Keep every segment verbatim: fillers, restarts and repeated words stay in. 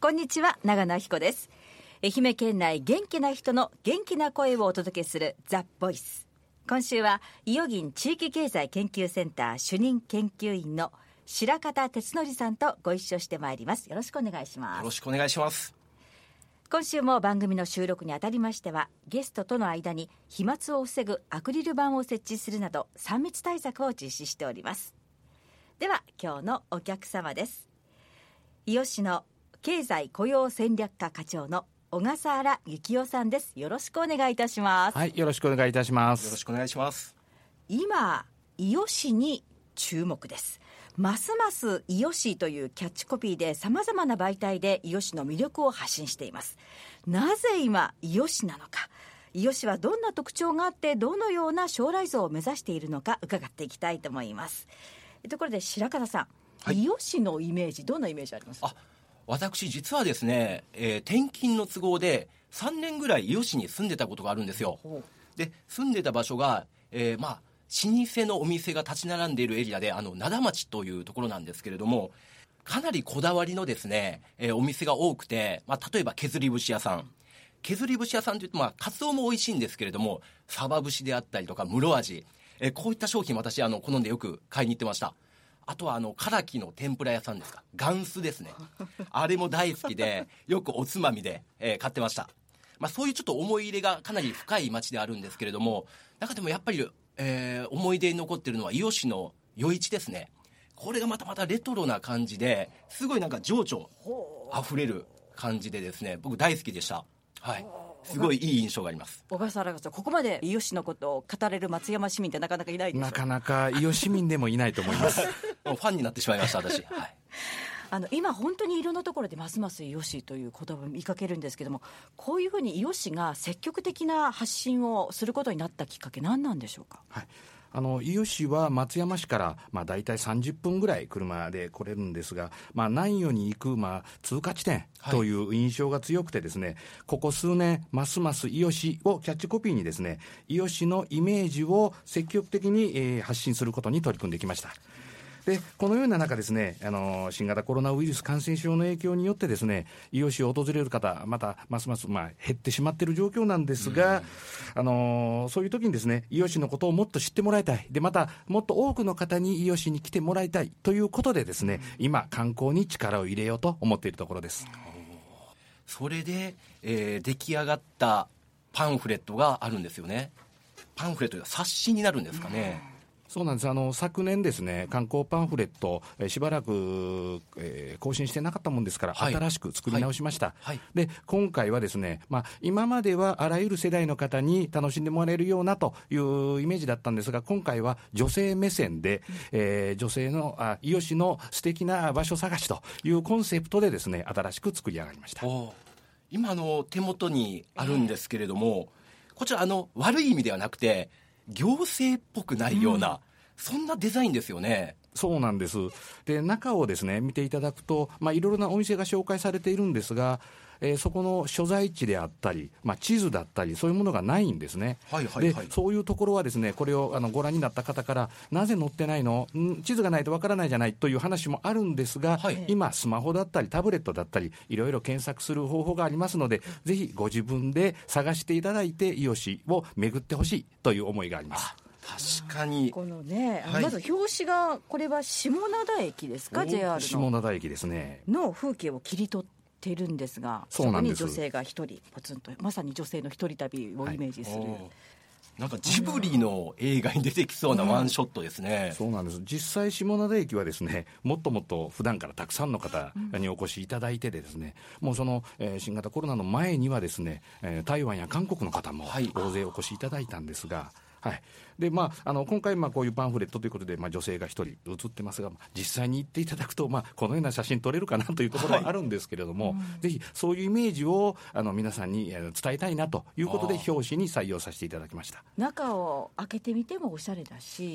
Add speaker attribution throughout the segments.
Speaker 1: こんにちは、長野彦です。愛媛県内元気な人の元気な声をお届けするザ・ボイス。今週は伊予銀地域経済研究センター主任研究員の白方哲則さんとご一緒してまいります。よろしくお願いします。
Speaker 2: よろしくお願いします。
Speaker 1: 今週も番組の収録にあたりましては、ゲストとの間に飛沫を防ぐアクリル板を設置するなどさん密対策を実施しております。では今日のお客様です。伊予市の経済雇用戦略課課長の小笠原幸男さんです。よろしくお願いいたします。
Speaker 3: はい、よろしくお願いいたします。
Speaker 2: よろしくお願いします。
Speaker 1: 今伊予市に注目です。ますます伊予市というキャッチコピーでさまざまな媒体で伊予市の魅力を発信しています。なぜ今伊予市なのか、伊予市はどんな特徴があってどのような将来像を目指しているのか伺っていきたいと思います。ところで白方さん、はい、伊予市のイメージ、どんなイメージありますか？
Speaker 2: あ、私実はですね、えー、転勤の都合でさんねんぐらい伊予市に住んでたことがあるんですよ。で住んでた場所が、えー、まあ老舗のお店が立ち並んでいるエリアで、あの灘町というところなんですけれども、かなりこだわりのですね、えー、お店が多くて、まあ、例えば削り節屋さん削り節屋さんというと、まあ、カツオも美味しいんですけれども、サバ節であったりとか室味、えー、こういった商品私あの好んでよく買いに行ってました。あとはあの唐木の天ぷら屋さんですか、元祖ですねあれも大好きでよくおつまみで、えー、買ってました。まあ、そういうちょっと思い入れがかなり深い町であるんですけれども、中でもやっぱり、えー、思い出に残っているのは伊予市の余市ですね。これがまたまたレトロな感じで、すごいなんか情緒あふれる感じでですね、僕大好きでした。はい、すごいいい印象があります。
Speaker 1: 小笠原さん、ここまで伊予市のことを語れる松山市民ってなかなかいないでしょ。
Speaker 3: なかなか伊予市民でもいないと思います
Speaker 2: ファンになってしまいました私、はい、
Speaker 1: あの今本当にいろんなところでますます伊予市という言葉を見かけるんですけども、こういうふうに伊予市が積極的な発信をすることになったきっかけ、何なんでしょうか？
Speaker 3: はい、あの伊予市は松山市から、まあ、大体さんじゅっぷんぐらい車で来れるんですが、まあ、南予に行く、まあ、通過地点という印象が強くてですね、はい、ここ数年ますます伊予市をキャッチコピーにですね、伊予市のイメージを積極的に、えー、発信することに取り組んできました。でこのような中ですね、あの新型コロナウイルス感染症の影響によってですね、伊予市を訪れる方またますます、まあ、減ってしまっている状況なんですが、あのそういう時にですね、伊予市のことをもっと知ってもらいたい、でまたもっと多くの方に伊予市に来てもらいたいということでですね、今観光に力を入れようと思っているところです。
Speaker 2: それで、えー、出来上がったパンフレットがあるんですよね。パンフレットが冊子になるんですかね？
Speaker 3: そうなんです。あの昨年ですね、観光パンフレット、えー、しばらく、えー、更新してなかったもんですから、はい、新しく作り直しました、はいはい、で今回はですね、まあ、今まではあらゆる世代の方に楽しんでもらえるようなというイメージだったんですが、今回は女性目線で、えー、女性のあ伊予市の素敵な場所探しというコンセプトでですね、新しく作り上がりました。
Speaker 2: 今の手元にあるんですけれども、えー、こちらあの悪い意味ではなくて行政っぽくないような、うん、そんなデザインですよね。
Speaker 3: そうなんです。で中をですね見ていただくと、まあ、いろいろなお店が紹介されているんですが、えー、そこの所在地であったり、まあ、地図だったりそういうものがないんですね、はいはいはい、でそういうところはですね、これをあのご覧になった方から、なぜ載ってないの、ん地図がないとわからないじゃないという話もあるんですが、はい、今スマホだったりタブレットだったりいろいろ検索する方法がありますので、ぜひご自分で探していただいて伊予市を巡ってほしいという思いがあります。
Speaker 2: 確かに
Speaker 1: このね、はい、まず表紙がこれは下灘駅ですか？ ジェイアール の
Speaker 3: 下灘駅ですね
Speaker 1: の風景を切り取っているんですが、
Speaker 3: そうなんです。
Speaker 1: そこに女性が一人ポツンと、まさに女性の一人旅をイメージする、はい、
Speaker 2: なんかジブリの映画に出てきそうなワンショットですね、
Speaker 3: うん、そうなんです。実際下灘駅はですね、もっともっと普段からたくさんの方にお越しいただいてでですね、うん、もうその、えー、新型コロナの前にはですね、えー、台湾や韓国の方も大勢お越しいただいたんですが、はい、でまあ、あの今回まあこういうパンフレットということで、まあ、女性が一人写ってますが、実際に行っていただくと、まあ、このような写真撮れるかなというところはあるんですけれども、はい、うん、ぜひそういうイメージをあの皆さんに伝えたいなということで表紙に採用させていただきました。
Speaker 1: 中を開けてみてもおしゃれだし、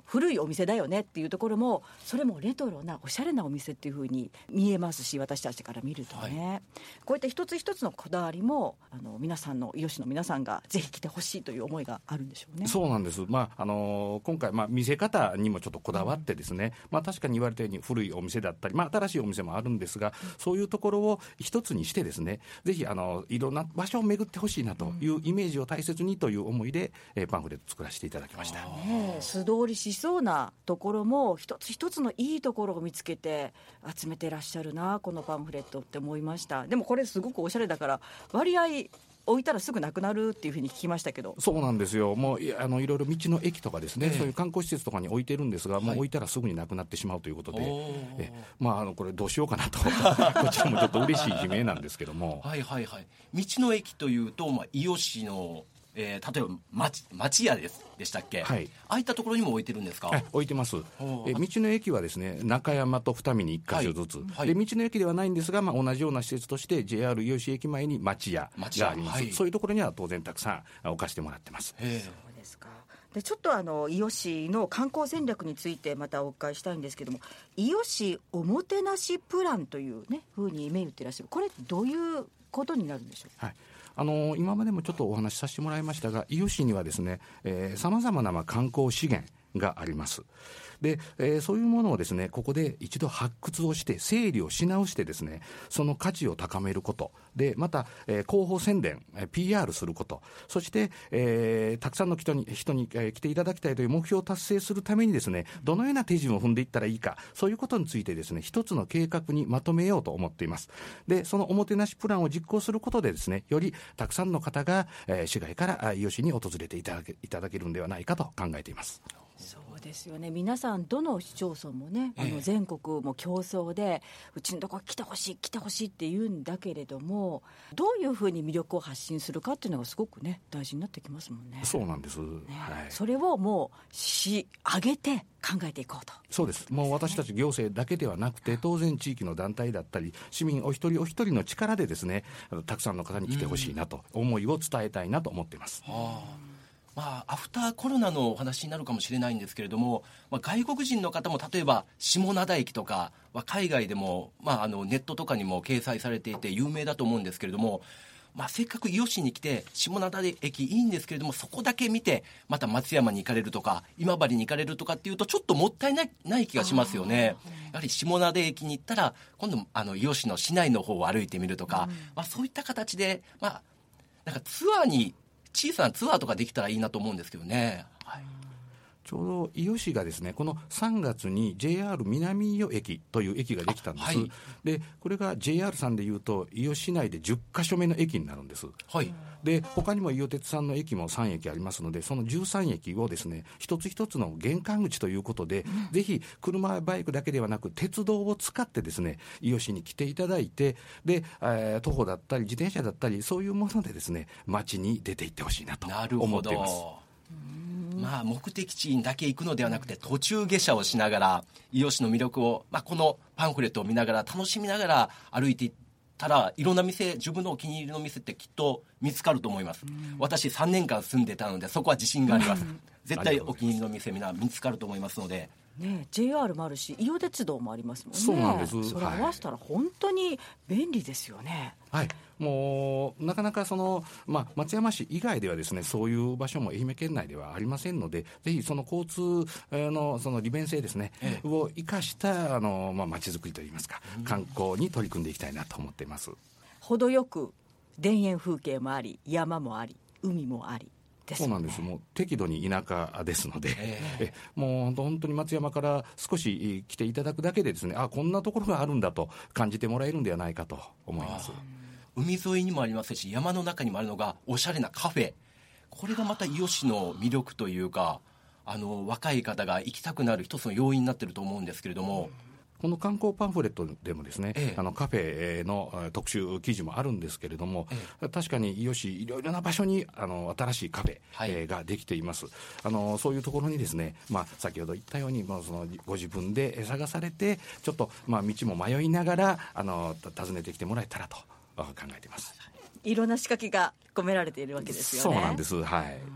Speaker 1: 古いお店だよねっていうところも、それもレトロなおしゃれなお店っていう風に見えますし、私たちから見るとね、はい、こういった一つ一つのこだわりもあの皆さんの伊予市の皆さんがぜひ来てほしいという思いがあるんでしょうね。
Speaker 3: そうなんです、まああのー、今回、まあ、見せ方にもちょっとこだわってですね、うんまあ、確かに言われたように古いお店だったり、まあ、新しいお店もあるんですが、そういうところを一つにしてですね、ぜひあのいろんな場所を巡ってほしいなというイメージを大切にという思いで、えー、パンフレット作らせていただきました。
Speaker 1: ね、素通りしそうなところも一つ一つのいいところを見つけて集めてらっしゃるなこのパンフレットって思いました。でもこれすごくおしゃれだから割合置いたらすぐなくなるっていうふうに聞きましたけど。
Speaker 3: そうなんですよ。もういあのいろいろ道の駅とかですね、えー、そういう観光施設とかに置いてるんですが、はい、もう置いたらすぐになくなってしまうということで、えまあ、あのこれどうしようかなとこちらもちょっと嬉しい悲鳴なんですけども
Speaker 2: はいはいはい。道の駅というと、まあ、伊予市のえー、例えば 町, 町屋ですでしたっけ、はい、ああいったところにも置いてるんですか。
Speaker 3: 置いてます。え道の駅はですね、中山と二見にいっか所ずつ、はいはい、で道の駅ではないんですが、まあ、同じような施設として ジェイアール 伊予市駅前に町屋があります、はい、そういうところには当然たくさん置かせてもらってます。
Speaker 1: へそうですか。でちょっとあの伊予市の観光戦略についてまたお伺いしたいんですけども、伊予市おもてなしプランというね風に銘打ってらっしゃる、これどういうことになるんでしょう。
Speaker 3: はい、あの今までもちょっとお話しさせてもらいましたが、伊予市にはですね、さまざまなまあ観光資源があります。で、えー、そういうものをですね、ここで一度発掘をして整理をし直してですね、その価値を高めることで、また、えー、広報宣伝、えー、ピーアール すること、そして、えー、たくさんの人に、人に、えー、来ていただきたいという目標を達成するためにですね、どのような手順を踏んでいったらいいか、そういうことについてですね、一つの計画にまとめようと思っています。で、そのおもてなしプランを実行することでですね、よりたくさんの方が、えー、市外から伊予市に訪れていただけ、いただけるんではないかと考えています。
Speaker 1: そうですよね。皆さんどの市町村もね、あの全国も競争で、うちのとこ来てほしい来てほしいって言うんだけれども、どういうふうに魅力を発信するかっていうのがすごくね大事になってきますもんね。
Speaker 3: そうなんです、ね
Speaker 1: はい、それをもう市上げて考えていこうと。
Speaker 3: そうです。もう私たち行政だけではなくて、当然地域の団体だったり市民お一人お一人の力でですね、たくさんの方に来てほしいなと、うん、思いを伝えたいなと思っています。はあ
Speaker 2: まあ、アフターコロナのお話になるかもしれないんですけれども、まあ、外国人の方も例えば下灘駅とかは海外でも、まあ、あのネットとかにも掲載されていて有名だと思うんですけれども、まあ、せっかく伊予市に来て下灘駅いいんですけれども、そこだけ見てまた松山に行かれるとか今治に行かれるとかっていうとちょっともったいない、ない気がしますよね。やはり下灘駅に行ったら今度あの伊予市の市内の方を歩いてみるとか、うんまあ、そういった形で、まあ、なんかツアーに小さなツアーとかできたらいいなと思うんですけどね。はい、
Speaker 3: ちょうど伊予市がですね、このさんがつに ジェイアール 南伊予駅という駅ができたんです。はい、でこれが ジェイアール さんでいうと伊予市内でじゅっかしょめの駅になるんです。はい、で他にも伊予鉄さんの駅もさん駅ありますので、そのじゅうさん駅をですね一つ一つの玄関口ということで、うん、ぜひ車バイクだけではなく鉄道を使ってですね伊予市に来ていただいて、で、えー、徒歩だったり自転車だったりそういうものでですね街に出て行ってほしいなと思っています。
Speaker 2: まあ、目的地にだけ行くのではなくて途中下車をしながら伊予市の魅力を、まあ、このパンフレットを見ながら楽しみながら歩いていったら、いろんな店、自分のお気に入りの店ってきっと見つかると思います。私さんねんかん住んでたのでそこは自信があります。絶対お気に入りの店みんな見つかると思いますので
Speaker 1: ね、ジェイアール もあるし伊予鉄道もありますもんね。
Speaker 3: そうなんです。
Speaker 1: それ合わせたら本当に便利ですよね。
Speaker 3: はい、もうなかなかその、まあ、松山市以外ではですねそういう場所も愛媛県内ではありませんので、ぜひその交通のその利便性ですね、ええ、を生かしたあの、まあ、街づくりといいますか、うん、観光に取り組んでいきたいなと思っています。
Speaker 1: 程よく田園風景もあり山もあり海もあり、
Speaker 3: そうなんです。もう適度に田舎ですので、えー、えもう本当に松山から少し来ていただくだけでですね、あこんなところがあるんだと感じてもらえるんではないかと思います。
Speaker 2: 海沿いにもありますし山の中にもあるのがおしゃれなカフェ、これがまた伊予市の魅力というか、あの若い方が行きたくなる一つの要因になっていると思うんですけれども、
Speaker 3: この観光パンフレットでもですね、ええ、あのカフェの特集記事もあるんですけれども、ええ、確かに伊予市いろいろな場所にあの新しいカフェ、はい、ができています。あのそういうところにですね、まあ、先ほど言ったようにもうそのご自分で探されてちょっと、まあ、道も迷いながらあの訪ねてきてもらえたらと考えています。
Speaker 1: いろんな仕掛けが込められているわけですよね。
Speaker 3: そうなんです。はい。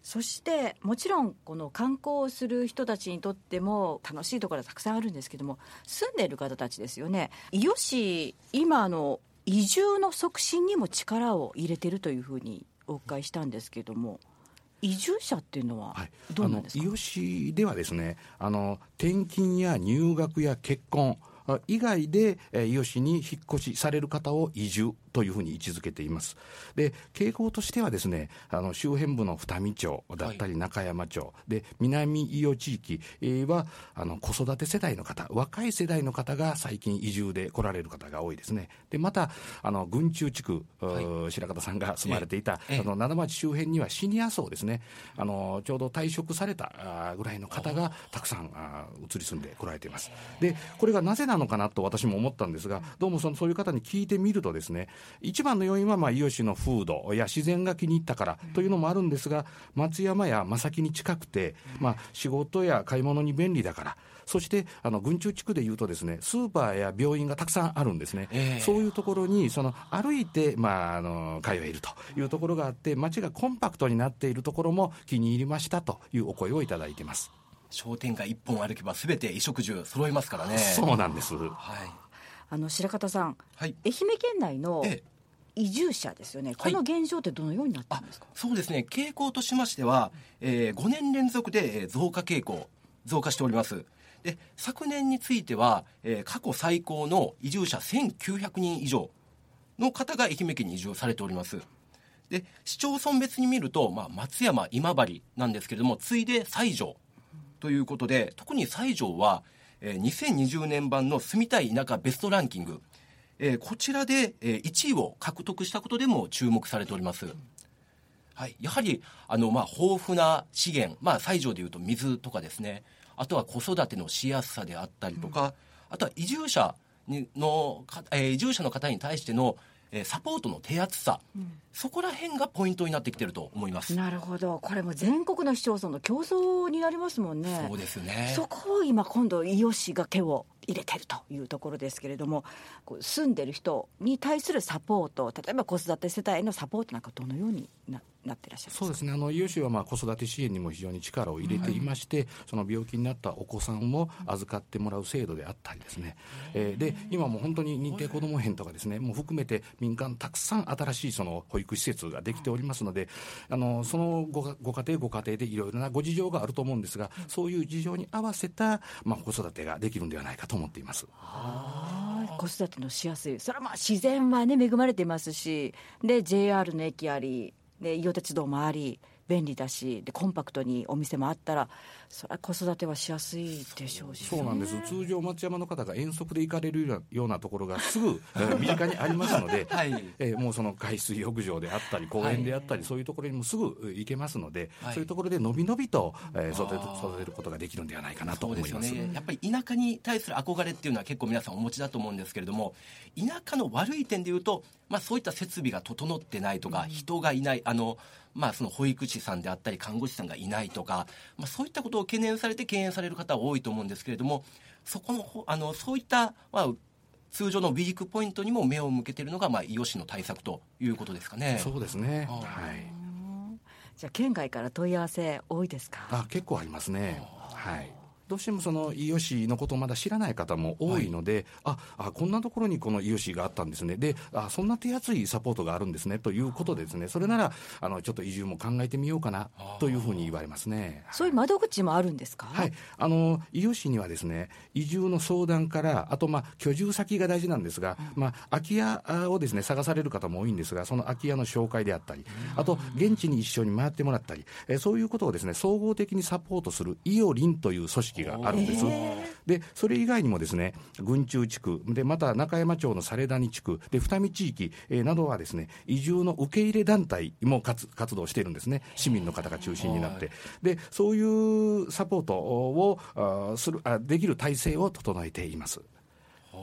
Speaker 1: そしてもちろんこの観光をする人たちにとっても楽しいところはたくさんあるんですけども、住んでいる方たちですよね。伊予市、今の移住の促進にも力を入れているというふうにお伺いしたんですけども、移住者っていうのはどうなんですか？
Speaker 3: はい、あの伊予市ではですね、あの転勤や入学や結婚以外で伊予市に引っ越しされる方を移住というふうに位置づけています。で、傾向としてはですね、あの周辺部の二見町だったり中山町、はい、で南伊予地域はあの子育て世代の方、若い世代の方が最近移住で来られる方が多いですね。でまたあの郡中地区、はい、白方さんが住まれていた、ええ、あの灘町周辺にはシニア層ですね、あのちょうど退職されたぐらいの方がたくさん移り住んで来られています。でこれがなぜなのかなと私も思ったんですが、どうもそのそういう方に聞いてみるとですね、一番の要因はまあ伊予市の風土や自然が気に入ったからというのもあるんですが、松山や正木に近くて、まあ、仕事や買い物に便利だから、そしてあの郡中地区でいうとですね、スーパーや病院がたくさんあるんですね、えー、そういうところにその歩いて、まあ、あの通えるというところがあって、街がコンパクトになっているところも気に入りましたというお声をいただいています。
Speaker 2: 商店街一本歩けばすべて衣食住揃いますからね。
Speaker 3: そうなんです、はい、
Speaker 1: あの白方さん、はい、愛媛県内の移住者ですよね、この現状ってどのようになっているんですか？
Speaker 2: はい、そうですね、傾向としましては、えー、ごねん連続で増加傾向増加しております。で昨年については、えー、過去最高の移住者せんきゅうひゃくにん以上の方が愛媛県に移住されております。で市町村別に見ると、まあ、松山今治なんですけれども、次いで西条ということで、特に西条は、えー、にせんにじゅうねん版の住みたい田舎ベストランキング、えー、こちらで、えー、いちいを獲得したことでも注目されております。はい、やはりあの、まあ、豊富な資源、まあ、西条でいうと水とかですね、あとは子育てのしやすさであったりとか、うん、あとは移住者にの、えー、移住者の方に対してのサポートの手厚さ、うん、そこら辺がポイントになってきていると思います。
Speaker 1: なるほど、これも全国の市町村の競争になりますもんね。
Speaker 2: そうですね。
Speaker 1: そこを今今度伊予市が手を入れてるというところですけれども、こう住んでる人に対するサポート、例えば子育て世帯へのサポートなんかどのように な, なってらっしゃるんですか？
Speaker 3: そうですね、あの伊予市はまあ子育て支援にも非常に力を入れていまして、はい、その病気になったお子さんも預かってもらう制度であったりですね、えー、で今も本当に認定こども園とかですね、もう含めて民間たくさん新しいその保育施設ができておりますので、あのその ご, ご家庭ご家庭でいろいろなご事情があると思うんですが、そういう事情に合わせた、まあ、子育てができるんではないかと思っています。
Speaker 1: あ、子育てのしやすい、それはまあ自然はね恵まれていますし、で ジェイアール の駅ありで伊予鉄道もあり便利だし、でコンパクトにお店もあったら、それは子育てはしやすいでしょうし、ね、
Speaker 3: そうなんです。通常松山の方が遠足で行かれるようなところがすぐ、えー、身近にありますので、はい、えー、もうその海水浴場であったり公園であったり、はい、そういうところにもすぐ行けますので、はい、そういうところでのびのびと、えー、育て、育てることができるんではないかなと思います。
Speaker 2: そうですよね、やっぱり田舎に対する憧れっていうのは結構皆さんお持ちだと思うんですけれども、田舎の悪い点でいうと、まあ、そういった設備が整ってないとか、うん、人がいない、あのまあ、その保育士さんであったり看護師さんがいないとか、まあ、そういったことを懸念されて敬遠される方は多いと思うんですけれども、そこのあのそういった、まあ、通常のウィークポイントにも目を向けているのが、まあ、伊予市の対策ということですかね。
Speaker 3: そうですね、はい、
Speaker 1: じゃあ県外から問い合わせ多いですか？
Speaker 3: あ、結構ありますね。はい、どうしてもその伊予市のことをまだ知らない方も多いので、はい、ああこんなところにこの伊予市があったんですね、であそんな手厚いサポートがあるんですねということでですね、それならあのちょっと移住も考えてみようかなというふうに言われますね。
Speaker 1: そういう窓口もあるんですか？
Speaker 3: はい、あの伊予市にはですね、移住の相談から、あとまあ居住先が大事なんですが、うん、まあ、空き家をですね探される方も多いんですが、その空き家の紹介であったり、あと現地に一緒に回ってもらったり、えそういうことをですね総合的にサポートする伊予林という組織があるんです。でそれ以外にもですね、郡中地区で、また中山町の猿谷地区で、二見地域、えー、などはですね、移住の受け入れ団体も 活, 活動しているんですね。市民の方が中心になって、でそういうサポートをあするあできる体制を整えています。